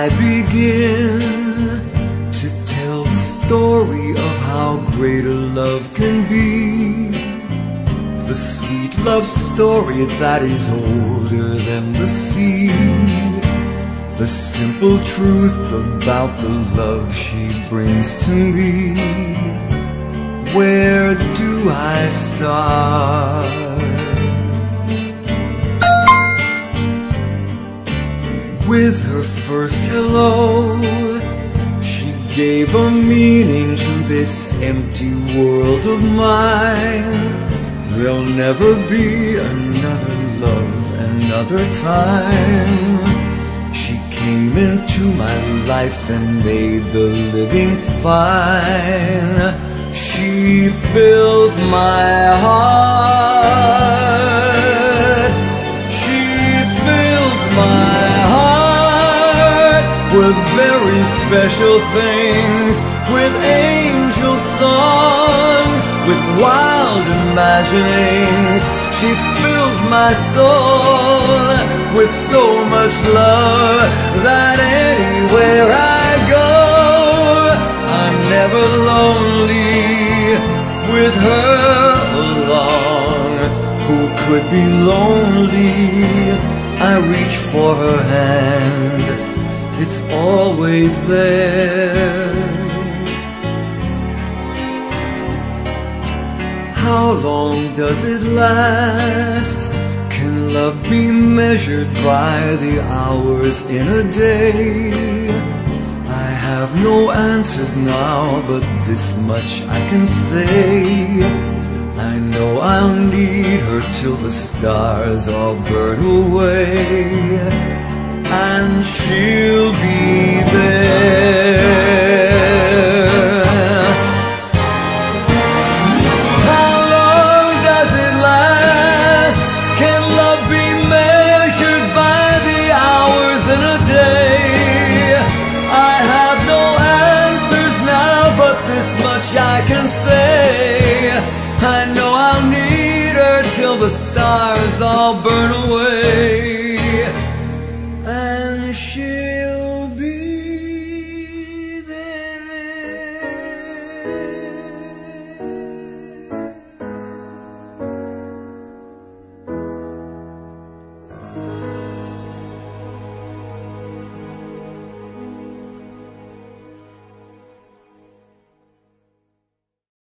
I begin to tell the story of how great a love can be? The sweet love story that is older than the sea. The simple truth about the love she brings to me. Where do I start? With her first hello, she gave a meaning to this empty world of mine. There'll never be another love, another time. She came into my life and made the living fine. She fills my heart. She fills my heart with very special things, with angel songs, with wild imaginings. She fills my soul with so much love that anywhere I go, I'm never lonely with her along. Who could be lonely? I reach for her hand, it's always there. How long does it last? Can love be measured by the hours in a day? I have no answers now, but this much I can say. I know I'll need her till the stars all burn away, and she'll be there. I can say, I know I'll need her till the stars all burn away.